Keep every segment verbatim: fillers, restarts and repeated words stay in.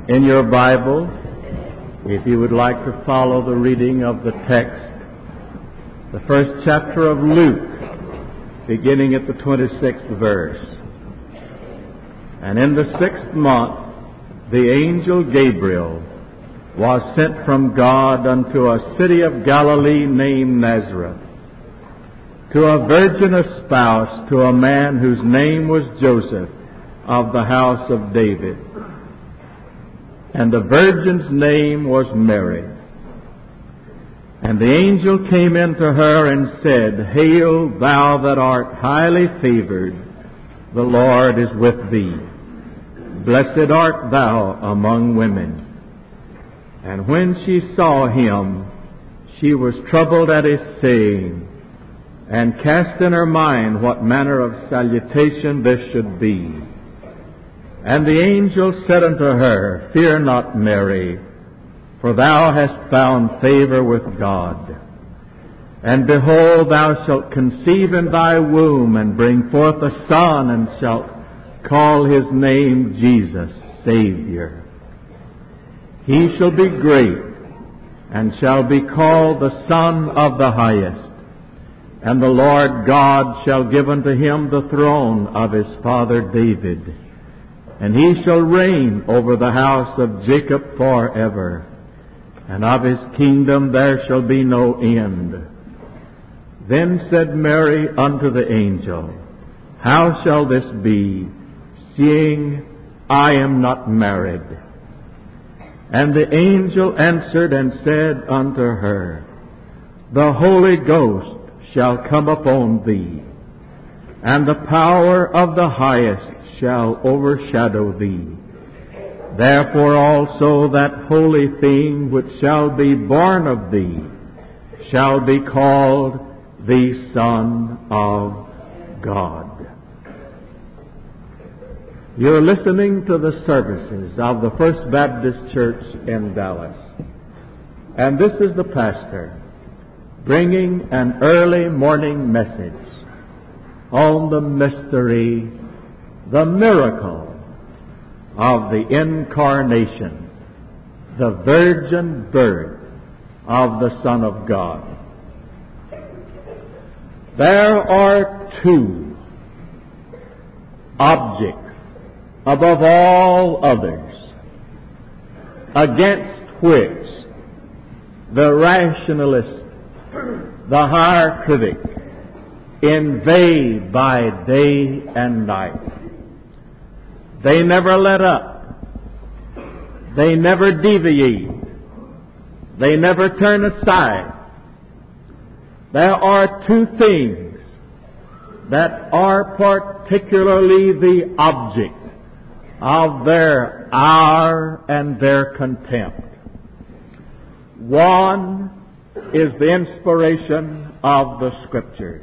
In your Bible, if you would like to follow the reading of the text, the first chapter of Luke, beginning at the twenty-sixth verse. And in the sixth month, the angel Gabriel was sent from God unto a city of Galilee named Nazareth, to a virgin espoused to a man whose name was Joseph, of the house of David. And the virgin's name was Mary. And the angel came into her and said, Hail, thou that art highly favored, the Lord is with thee. Blessed art thou among women. And when she saw him, she was troubled at his saying, and cast in her mind what manner of salutation this should be. And the angel said unto her, Fear not, Mary, for thou hast found favor with God. And behold, thou shalt conceive in thy womb, and bring forth a son, and shalt call his name Jesus, Savior. He shall be great, and shall be called the Son of the Highest. And the Lord God shall give unto him the throne of his father David. And he shall reign over the house of Jacob forever, and of his kingdom there shall be no end. Then said Mary unto the angel, How shall this be, seeing I am not married? And the angel answered and said unto her, The Holy Ghost shall come upon thee, and the power of the Highest shall overshadow thee. Therefore also that holy thing which shall be born of thee shall be called the Son of God. You're listening to the services of the First Baptist Church in Dallas. And this is the pastor bringing an early morning message on the mystery, the miracle of the incarnation, the virgin birth of the Son of God. There are two objects above all others against which the rationalist, the higher critic, invade by day and night. They never let up. They never deviate. They never turn aside. There are two things that are particularly the object of their ire and their contempt. One is the inspiration of the Scriptures.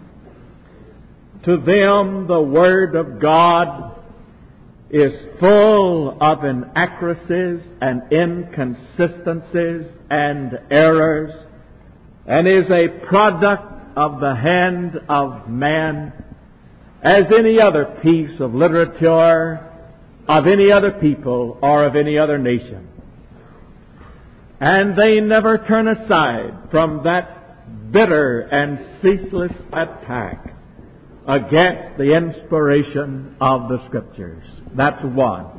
To them, the Word of God is full of inaccuracies and inconsistencies and errors, and is a product of the hand of man, as any other piece of literature of any other people or of any other nation. And they never turn aside from that bitter and ceaseless attack against the inspiration of the Scriptures. That's one.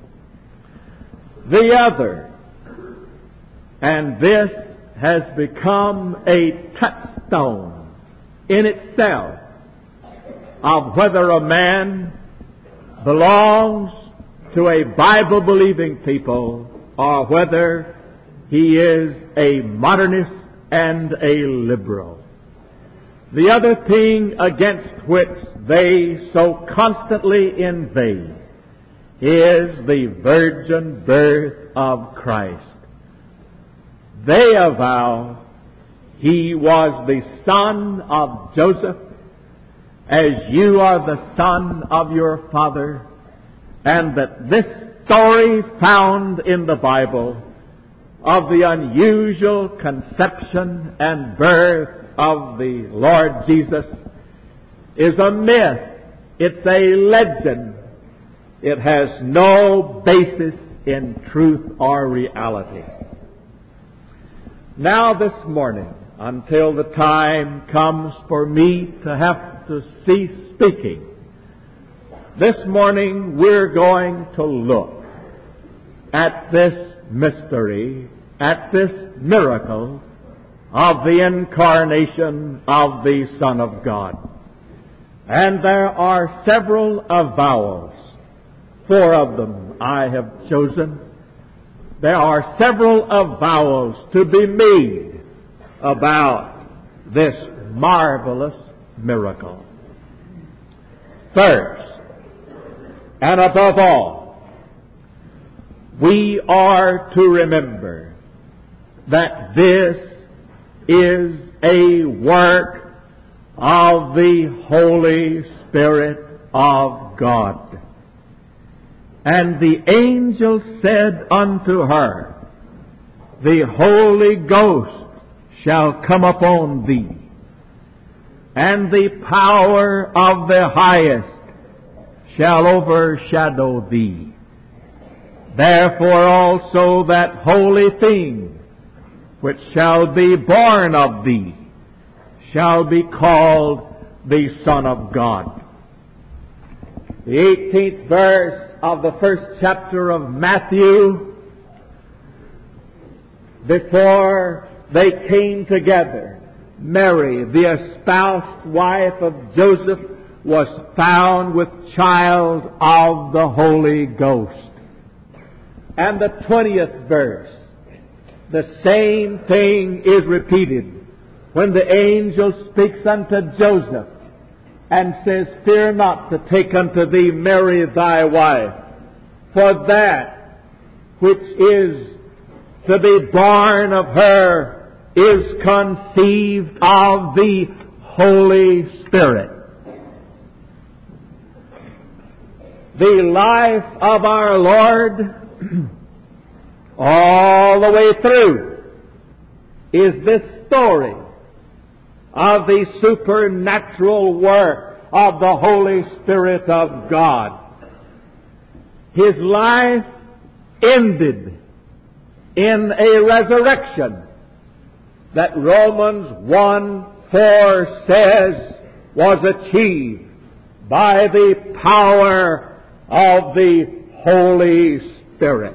The other, and this has become a touchstone in itself of whether a man belongs to a Bible-believing people or whether he is a modernist and a liberal. The other thing against which they so constantly invade is the virgin birth of Christ. They avow he was the son of Joseph, as you are the son of your father, and that this story found in the Bible of the unusual conception and birth of the Lord Jesus is a myth. It's a legend. It has no basis in truth or reality. Now this morning, until the time comes for me to have to cease speaking, this morning we're going to look at this mystery, at this miracle of the incarnation of the Son of God. And there are several avowals. Four of them I have chosen. There are several avowals to be made about this marvelous miracle. First, and above all, we are to remember that this is a work of the Holy Spirit of God. And the angel said unto her, the Holy Ghost shall come upon thee, and the power of the Highest shall overshadow thee. Therefore also that holy thing which shall be born of thee shall be called the Son of God. The eighteenth verse of the first chapter of Matthew, before they came together, Mary, the espoused wife of Joseph, was found with child of the Holy Ghost. And the twentieth verse, the same thing is repeated when the angel speaks unto Joseph and says, fear not to take unto thee Mary thy wife, for that which is to be born of her is conceived of the Holy Spirit. The life of our Lord all the way through is this story of the supernatural work of the Holy Spirit of God. His life ended in a resurrection that Romans one four says was achieved by the power of the Holy Spirit.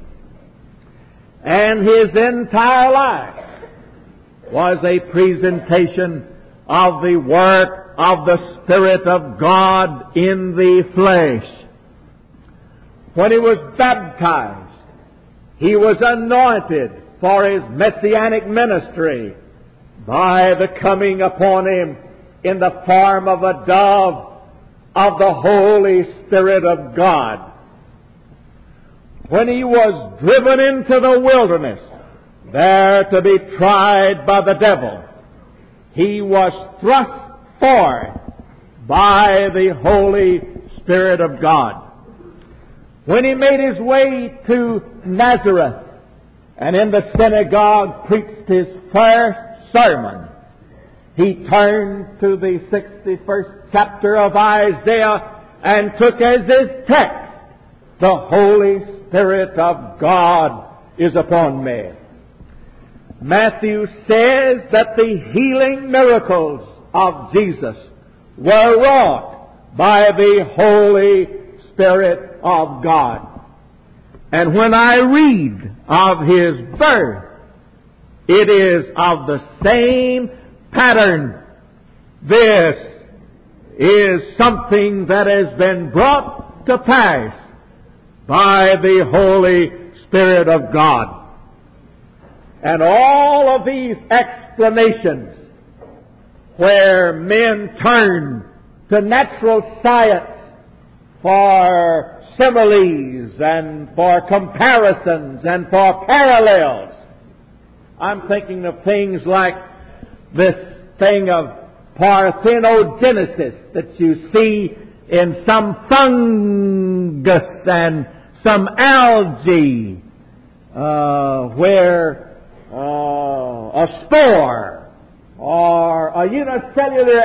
And His entire life was a presentation of the work of the Spirit of God in the flesh. When He was baptized, He was anointed for His messianic ministry by the coming upon Him in the form of a dove of the Holy Spirit of God. When He was driven into the wilderness, there to be tried by the devil, He was thrust forth by the Holy Spirit of God. When He made His way to Nazareth and in the synagogue preached His first sermon, He turned to the sixty-first chapter of Isaiah and took as His text, the Holy Spirit of God is upon me. Matthew says that the healing miracles of Jesus were wrought by the Holy Spirit of God. And when I read of His birth, it is of the same pattern. This is something that has been brought to pass by the Holy Spirit of God. And all of these explanations where men turn to natural science for similes and for comparisons and for parallels. I'm thinking of things like this thing of parthenogenesis that you see in some fungus and some algae, uh, where uh, a spore or a unicellular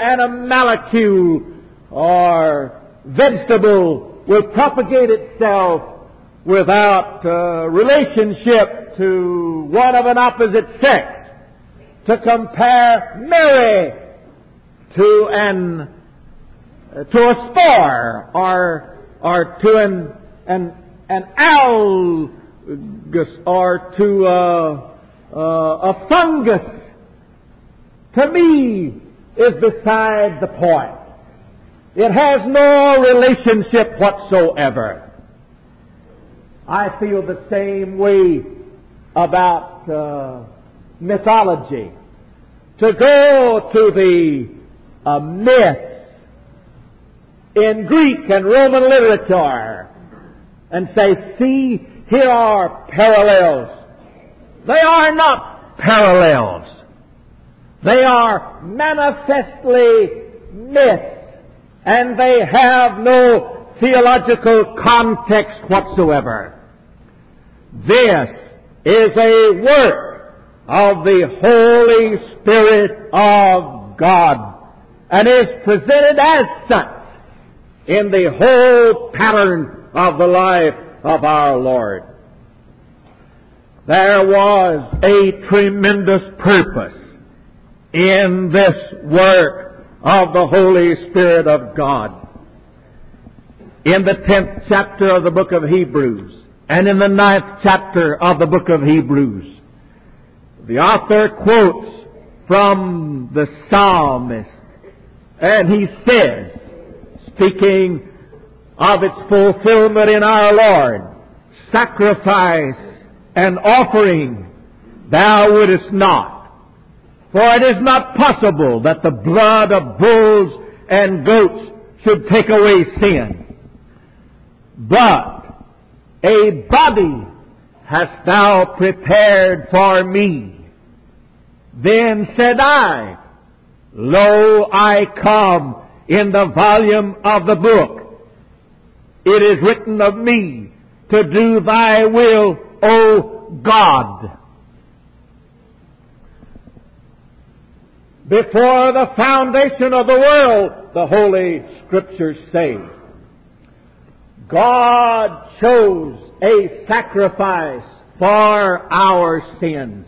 animalcule or vegetable will propagate itself without uh, relationship to one of an opposite sex, to compare Mary to an uh, to a spore or or to an an an algus or to uh, uh, a fungus, to me is beside the point. It has no relationship whatsoever. I feel the same way about uh, mythology. To go to the uh, myths in Greek and Roman literature and say, see, here are parallels. They are not parallels. They are manifestly myths, and they have no theological context whatsoever. This is a work of the Holy Spirit of God, and is presented as such in the whole pattern of the life of our Lord. There was a tremendous purpose in this work of the Holy Spirit of God. In the tenth chapter of the book of Hebrews, and in the ninth chapter of the book of Hebrews, the author quotes from the psalmist, and he says, speaking of its fulfillment in our Lord, sacrifice and offering thou wouldest not. For it is not possible that the blood of bulls and goats should take away sin. But a body hast thou prepared for me. Then said I, Lo, I come. In the volume of the book it is written of me to do thy will, O God. Before the foundation of the world, the Holy Scriptures say, God chose a sacrifice for our sins,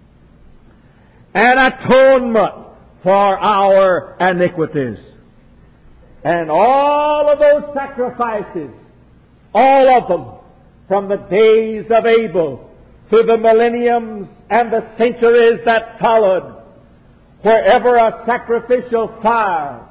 an atonement for our iniquities. And all of those sacrifices, all of them, from the days of Abel to the millenniums and the centuries that followed, wherever a sacrificial fire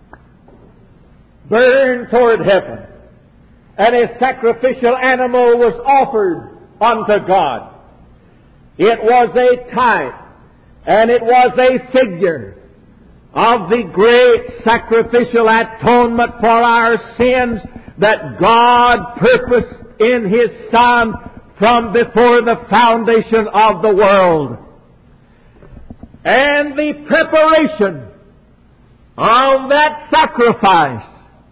burned toward heaven, and a sacrificial animal was offered unto God, it was a type and it was a figure of the great sacrificial atonement for our sins that God purposed in His Son from before the foundation of the world. And the preparation of that sacrifice,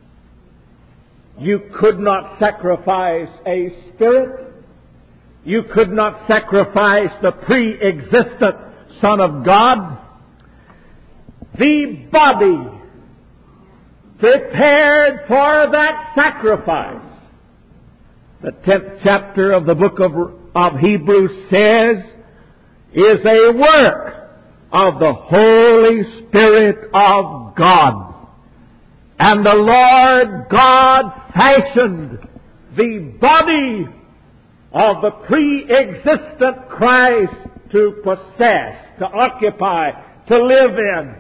you could not sacrifice a spirit. You could not sacrifice the pre-existent Son of God. The body prepared for that sacrifice. The tenth chapter of the book of, of Hebrews says, is a work of the Holy Spirit of God. And the Lord God fashioned the body of the pre-existent Christ to possess, to occupy, to live in.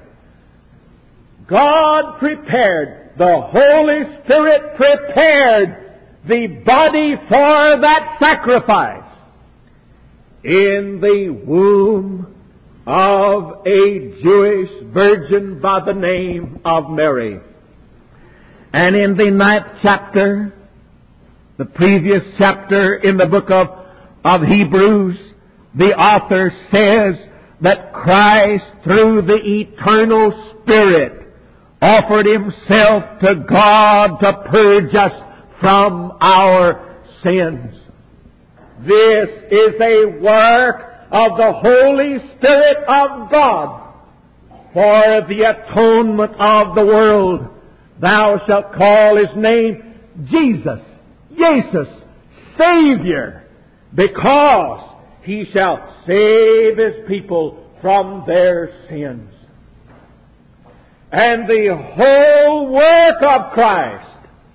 God prepared, the Holy Spirit prepared the body for that sacrifice in the womb of a Jewish virgin by the name of Mary. And in the ninth chapter, the previous chapter in the book of, of Hebrews, the author says that Christ, through the eternal Spirit, offered Himself to God to purge us from our sins. This is a work of the Holy Spirit of God for the atonement of the world. Thou shalt call His name Jesus, Jesus, Savior, because He shall save His people from their sins. And the whole work of Christ,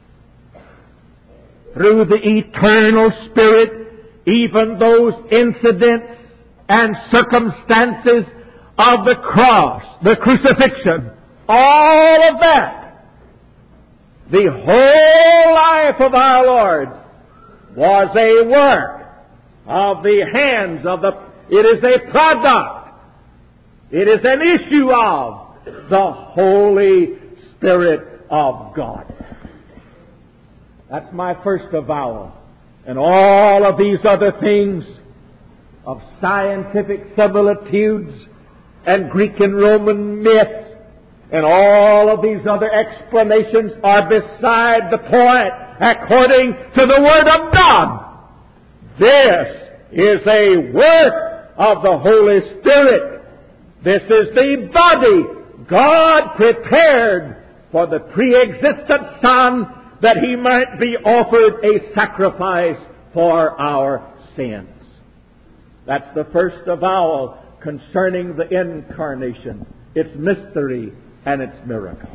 through the eternal Spirit, even those incidents and circumstances of the cross, the crucifixion, all of that, the whole life of our Lord was a work of the hands of the, it is a product, it is an issue of the Holy Spirit of God. That's my first avowal. And all of these other things of scientific similitudes and Greek and Roman myths and all of these other explanations are beside the point according to the Word of God. This is a work of the Holy Spirit. This is the body God prepared for the pre-existent Son, that He might be offered a sacrifice for our sins. That's the first avowal concerning the incarnation, its mystery and its miracle.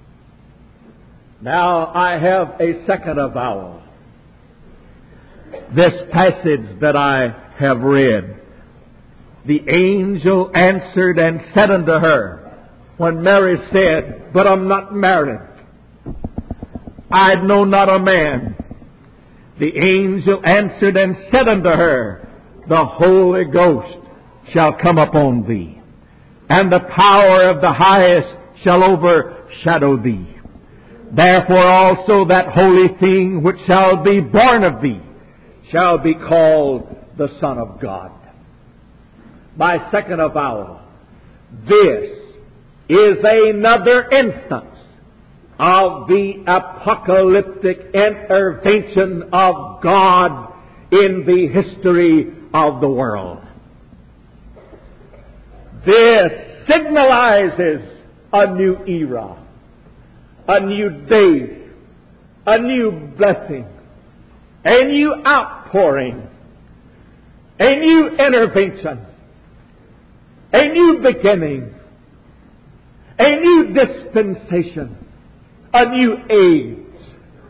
Now I have a second avowal. This passage that I have read, the angel answered and said unto her, when Mary said, but I'm not married, I know not a man. The angel answered and said unto her, the Holy Ghost shall come upon thee, and the power of the highest shall overshadow thee. Therefore also that holy thing which shall be born of thee shall be called the Son of God. My second avowal, this is another instance of the apocalyptic intervention of God in the history of the world. This signalizes a new era, a new day, a new blessing, a new outpouring, a new intervention, a new beginning, a new dispensation, a new age.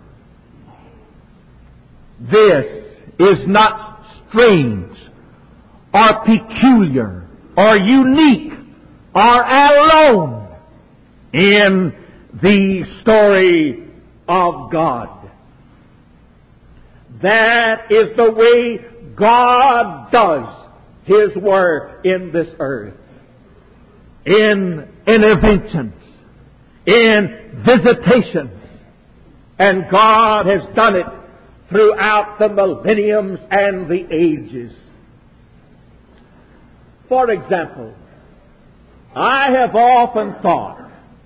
This is not strange or peculiar or unique or alone in the story of God. That is the way God does His work in this earth. In interventions, in visitations. And God has done it throughout the millenniums and the ages. For example, I have often thought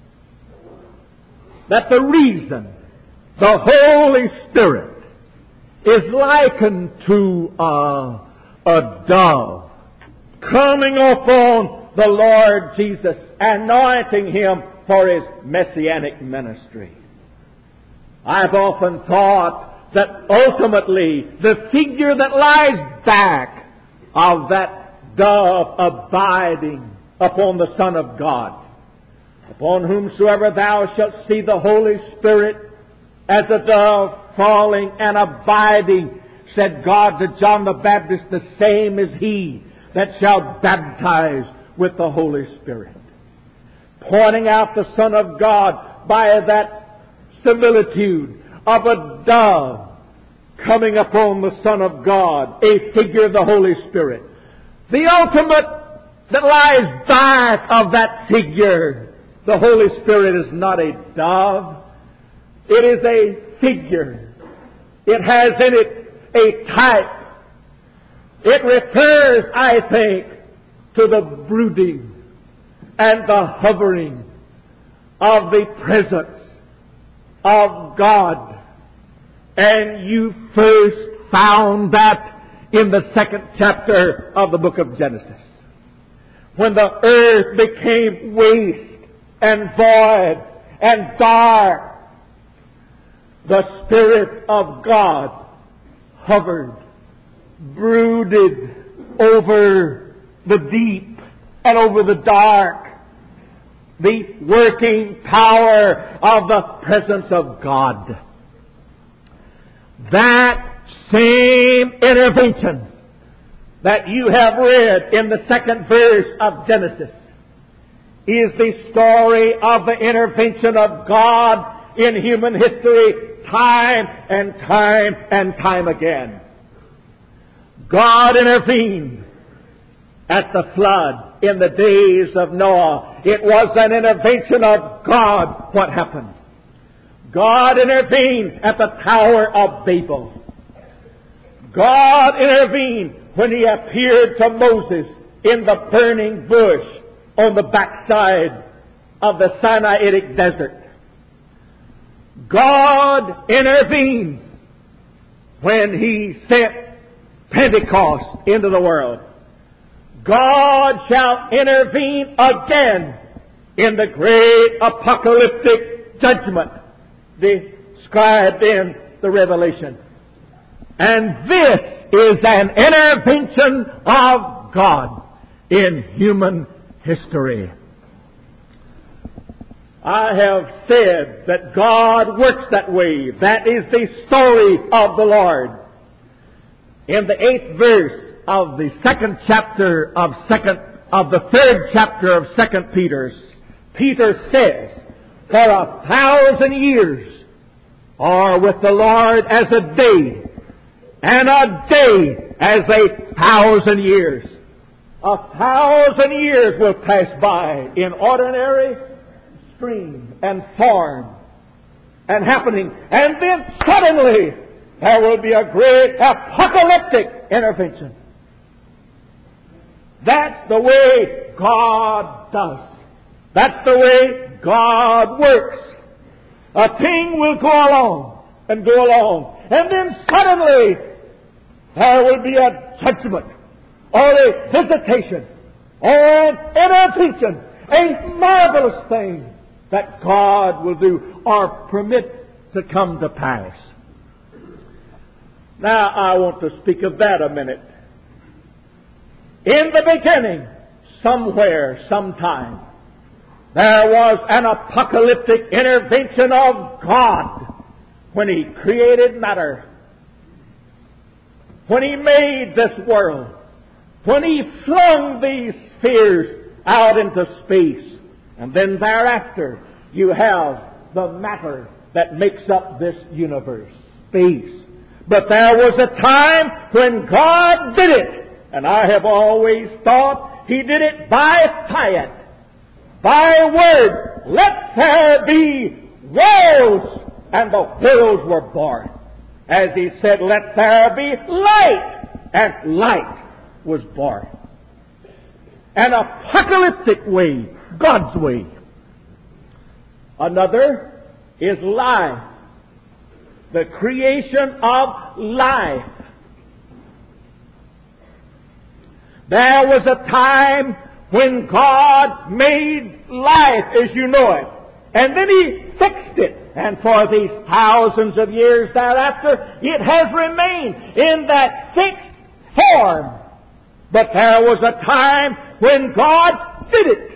that the reason the Holy Spirit is likened to a, a dove coming upon the Lord Jesus, anointing Him for His messianic ministry. I've often thought that ultimately the figure that lies back of that dove abiding upon the Son of God, upon whomsoever thou shalt see the Holy Spirit as a dove falling and abiding, said God to John the Baptist, the same is He that shall baptize with the Holy Spirit. Pointing out the Son of God by that similitude of a dove coming upon the Son of God, a figure of the Holy Spirit. The ultimate that lies back of that figure, the Holy Spirit, is not a dove. It is a figure. It has in it a type. It refers, I think, to the brooding and the hovering of the presence of God. And you first found that in the second chapter of the book of Genesis, when the earth became waste and void and dark. The Spirit of God hovered, brooded over the deep and over the dark, the working power of the presence of God. That same intervention that you have read in the second verse of Genesis is the story of the intervention of God in human history time and time and time again. God intervened at the flood in the days of Noah. It was an intervention of God what happened. God intervened at the Tower of Babel. God intervened when He appeared to Moses in the burning bush on the backside of the Sinaitic desert. God intervened when He sent Pentecost into the world. God shall intervene again in the great apocalyptic judgment described in the Revelation. And this is an intervention of God in human history. I have said that God works that way. That is the story of the Lord. In the eighth verse of the second chapter of second of the third chapter of Second Peter, Peter says, "For a thousand years are with the Lord as a day, and a day as a thousand years." A thousand years will pass by in ordinary stream and form and happening, and then suddenly there will be a great apocalyptic intervention. That's the way God does. That's the way God works. A thing will go along and go along, and then suddenly there will be a judgment or a visitation or an intervention, a marvelous thing that God will do or permit to come to pass. Now I want to speak of that a minute. In the beginning, somewhere, sometime, there was an apocalyptic intervention of God when He created matter, when He made this world, when He flung these spheres out into space, and then thereafter you have the matter that makes up this universe, space. But there was a time when God did it, and I have always thought He did it by fiat, by word. Let there be worlds, and the worlds were born. As He said, let there be light, and light was born. An apocalyptic way, God's way. Another is life, the creation of life. There was a time when God made life as you know it, and then He fixed it. And for these thousands of years thereafter, it has remained in that fixed form. But there was a time when God did it.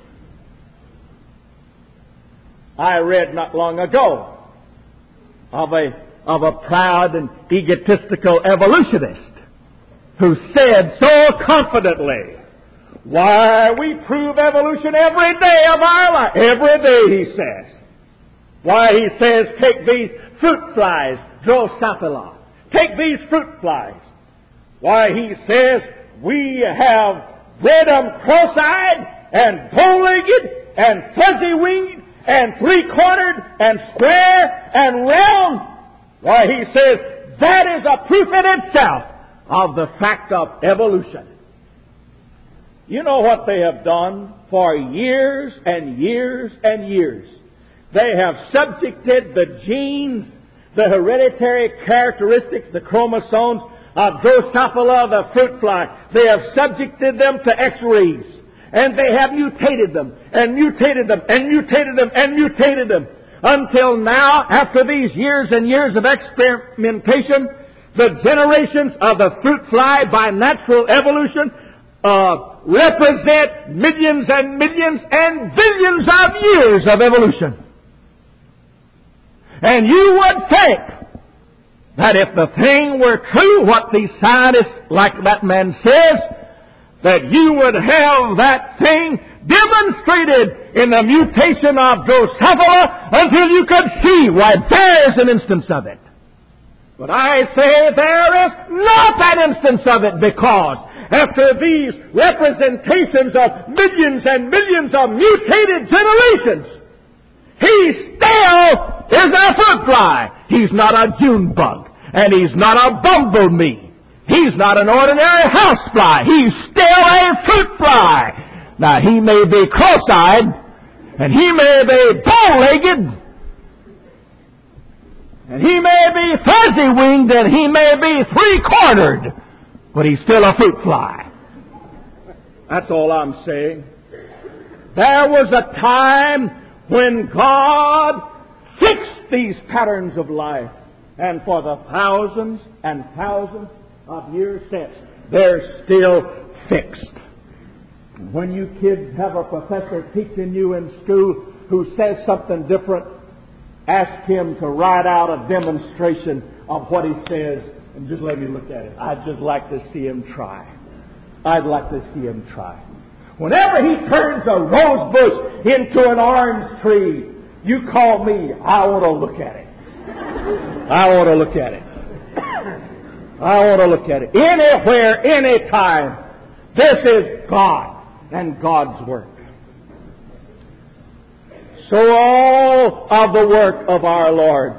I read not long ago of a, of a proud and egotistical evolutionist who said so confidently, "Why, we prove evolution every day of our life." Every day, he says. Why, he says, take these fruit flies, Drosophila. Take these fruit flies. Why, he says, we have bred them cross-eyed and bow-legged and fuzzy-winged and three-cornered and square and round. Why, he says, that is a proof in itself of the fact of evolution. You know what they have done for years and years and years? They have subjected the genes, the hereditary characteristics, the chromosomes of Drosophila, the fruit fly. They have subjected them to X-rays. And they have mutated them, and mutated them, and mutated them, and mutated them. Until now, after these years and years of experimentation, The generations of the fruit fly by natural evolution uh, represent millions and millions and billions of years of evolution. And you would think that if the thing were true, what these scientists, like that man says, that you would have that thing demonstrated in the mutation of Drosophila until you could see why there's an instance of it. But I say there is not that instance of it, because after these representations of millions and millions of mutated generations, he still is a fruit fly. He's not a June bug, and he's not a bumblebee. He's not an ordinary housefly. He's still a fruit fly. Now, he may be cross-eyed, and he may be bow-legged, and he may be fuzzy-winged, and he may be three-cornered, but he's still a fruit fly. That's all I'm saying. There was a time when God fixed these patterns of life, and for the thousands and thousands of years since, they're still fixed. When you kids have a professor teaching you in school who says something different, ask him to write out a demonstration of what he says and just let me look at it. I'd just like to see him try. I'd like to see him try. Whenever he turns a rose bush into an orange tree, you call me. I want to look at it. I want to look at it. I want to look at it. Anywhere, anytime. This is God and God's work. So all of the work of our Lord,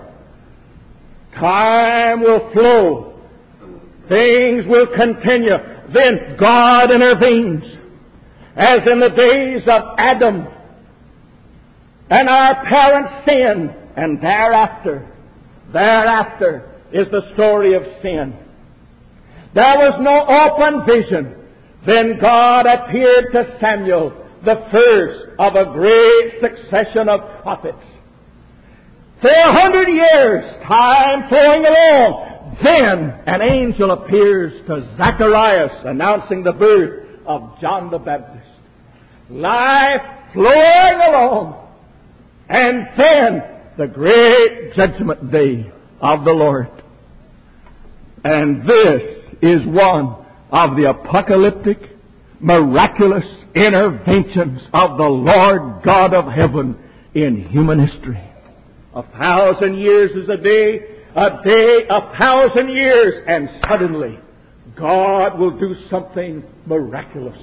time will flow. Things will continue. Then God intervenes. As in the days of Adam, and our parents sinned, and thereafter, thereafter is the story of sin. There was no open vision. Then God appeared to Samuel, the first of a great succession of prophets. Four hundred years, time flowing along. Then an angel appears to Zacharias, announcing the birth of John the Baptist. Life flowing along. And then the great judgment day of the Lord. And this is one of the apocalyptic, miraculous interventions of the Lord God of heaven in human history. A thousand years is a day, a day a thousand years, and suddenly God will do something miraculous.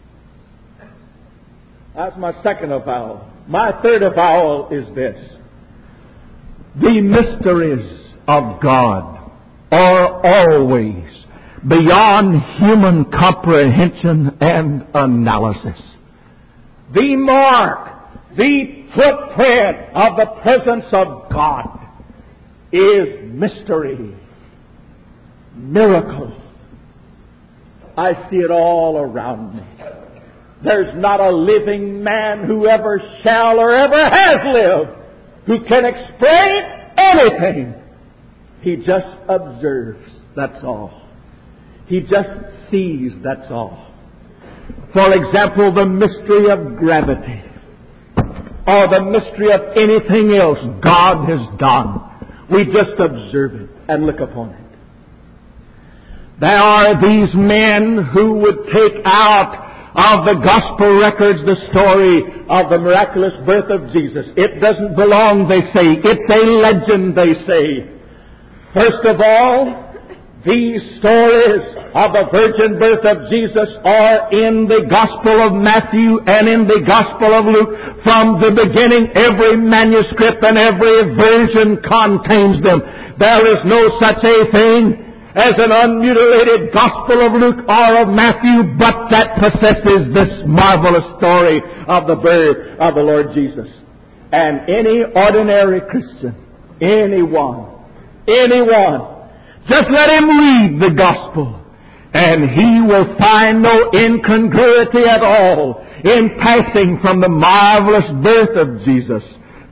That's my second avowal. My third avowal is this. The mysteries of God are always beyond human comprehension and analysis. The mark, the footprint of the presence of God is mystery, miracle. I see it all around me. There's not a living man who ever shall or ever has lived who can explain anything. He just observes, that's all. He just sees, that's all. For example, the mystery of gravity, or the mystery of anything else God has done. We just observe it and look upon it. There are these men who would take out of the gospel records the story of the miraculous birth of Jesus. It doesn't belong, they say. It's a legend, they say. First of all, these stories of the virgin birth of Jesus are in the Gospel of Matthew and in the Gospel of Luke. From the beginning, every manuscript and every version contains them. There is no such a thing as an unmutilated Gospel of Luke or of Matthew, but that possesses this marvelous story of the birth of the Lord Jesus. And any ordinary Christian, anyone, anyone, just let him read the Gospel, and he will find no incongruity at all in passing from the marvelous birth of Jesus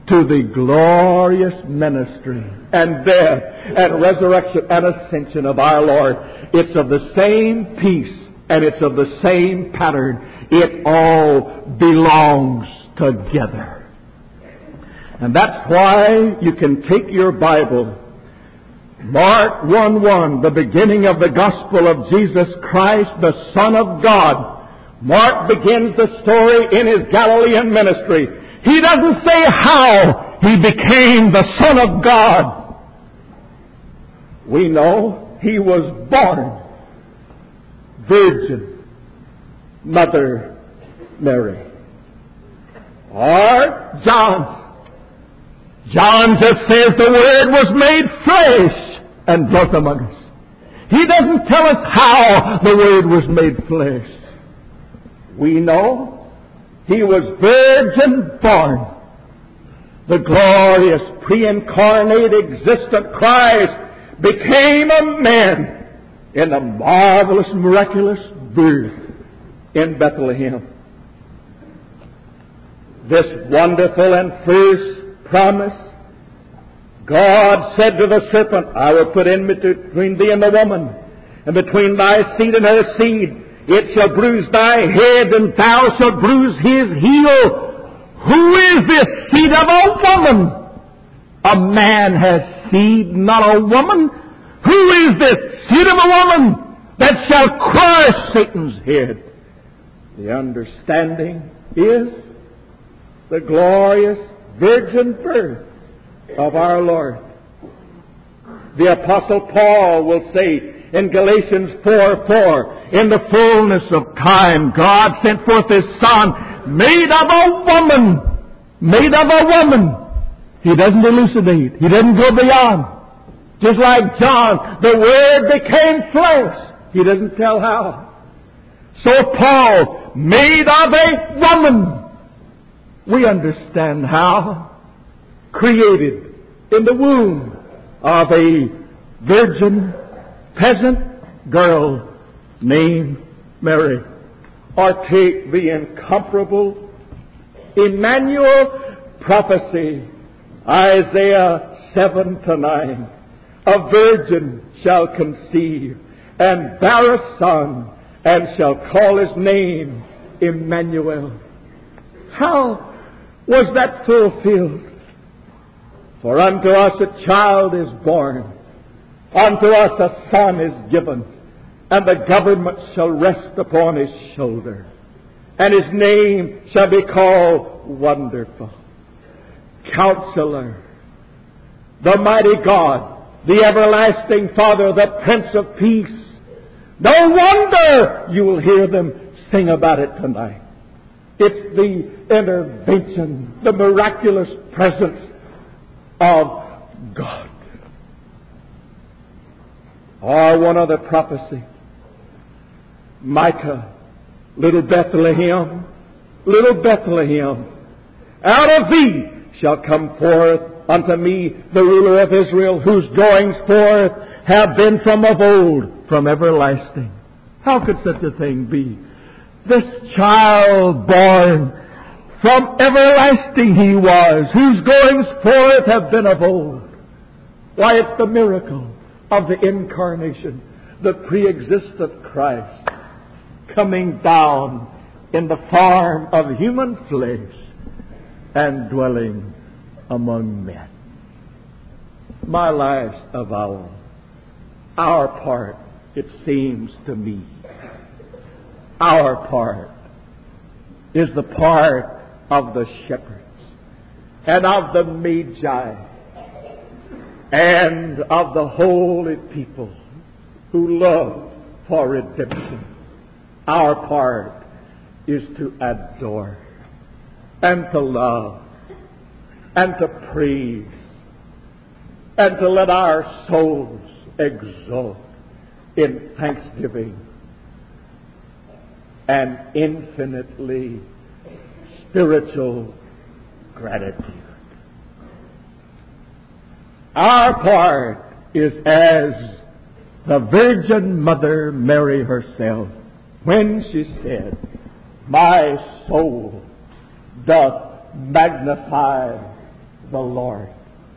to the glorious ministry and death and resurrection and ascension of our Lord. It's of the same piece and it's of the same pattern. It all belongs together. And that's why you can take your Bible, Mark one one, the beginning of the gospel of Jesus Christ, the Son of God. Mark begins the story in his Galilean ministry. He doesn't say how he became the Son of God. We know he was born Virgin Mother Mary. Or John. John just says the Word was made flesh and dwelt among us. He doesn't tell us how the Word was made flesh. We know he was virgin born. The glorious pre-incarnate existent Christ became a man in a marvelous, miraculous birth in Bethlehem. This wonderful and first promise, God said to the serpent, I will put enmity between thee and the woman, and between thy seed and her seed. It shall bruise thy head, and thou shalt bruise his heel. Who is this seed of a woman? A man has seed, not a woman. Who is this seed of a woman that shall crush Satan's head? The understanding is the glorious virgin birth of our Lord. The Apostle Paul will say in Galatians four four, in the fullness of time, God sent forth His Son, made of a woman. Made of a woman. He doesn't elucidate. He doesn't go beyond. Just like John, the Word became flesh. He doesn't tell how. So Paul, made of a woman. We understand how. Created in the womb of a virgin peasant girl named Mary. Or take the incomparable Emmanuel prophecy, Isaiah seven to nine. A virgin shall conceive and bear a son, and shall call his name Emmanuel. How was that fulfilled? For unto us a child is born, unto us a son is given, and the government shall rest upon his shoulder, and his name shall be called Wonderful, Counselor, the Mighty God, the Everlasting Father, the Prince of Peace. No wonder you will hear them sing about it tonight. It's the intervention, the miraculous presence of God. Or one other prophecy. Micah, little Bethlehem, little Bethlehem, out of thee shall come forth unto me the ruler of Israel, whose goings forth have been from of old, from everlasting. How could such a thing be? This child born from everlasting he was, whose goings forth have been of old. Why, it's the miracle of the incarnation, the pre-existent Christ coming down in the form of human flesh and dwelling among men. My last avowal, our part, it seems to me, our part is the part of the shepherds and of the Magi and of the holy people who love for redemption. Our part is to adore and to love and to praise and to let our souls exult in thanksgiving and infinitely spiritual gratitude. Our part is as the Virgin Mother Mary herself, when she said, my soul doth magnify the Lord.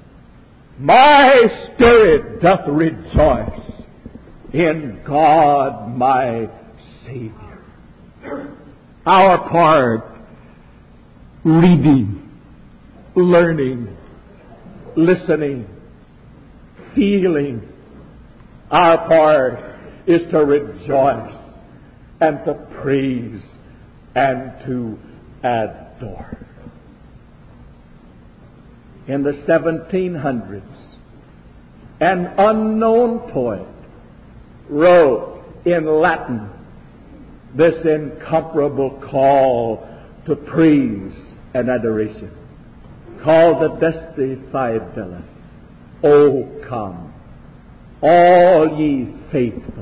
My spirit doth rejoice in God my Savior. Our part, reading, learning, listening, feeling. Our part is to rejoice and to praise and to adore. In the seventeen hundreds, an unknown poet wrote in Latin this incomparable call to praise and adoration, called the Adeste Fidelis. O come, all ye faithful,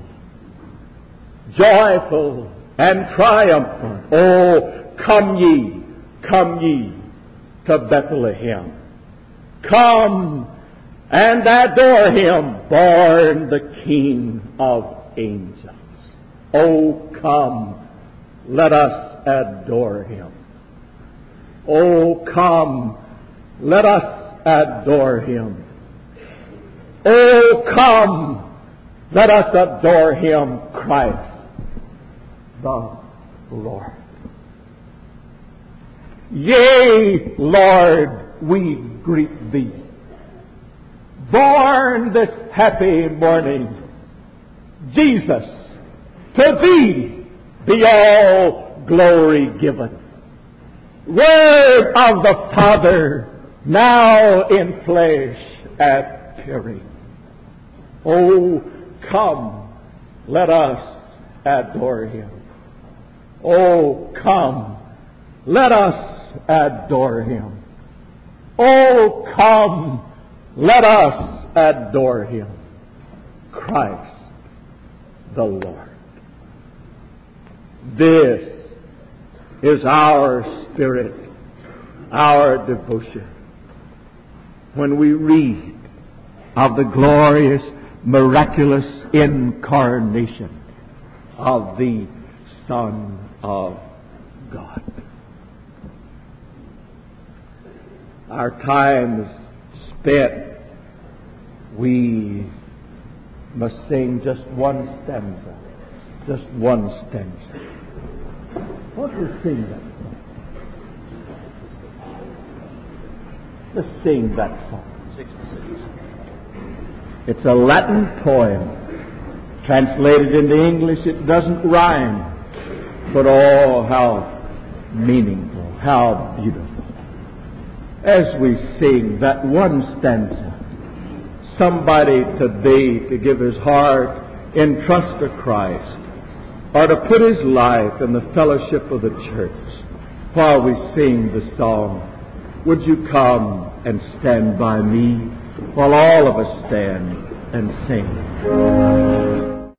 joyful and triumphant. Oh, come ye, come ye to Bethlehem. Come and adore Him, born the King of angels. Oh, come, let us adore Him. Oh, come, let us adore Him. Oh, come, let us adore Him, Christ the Lord. Yea, Lord, we greet Thee. Born this happy morning, Jesus, to Thee be all glory given. Word of the Father, now in flesh appearing. Oh, come, let us adore Him. Oh, come, let us adore Him. Oh, come, let us adore Him. Christ the Lord. This is our spirit, our devotion, when we read of the glorious, miraculous incarnation of the Son of God. Our time is spent. We must sing just one stanza. Just one stanza. What will sing that song? Let's sing that song. It's a Latin poem. Translated into English, it doesn't rhyme. But oh, how meaningful, how beautiful. As we sing that one stanza, somebody today to give his heart in trust to Christ, or to put his life in the fellowship of the church, while we sing the song, would you come and stand by me while all of us stand and sing?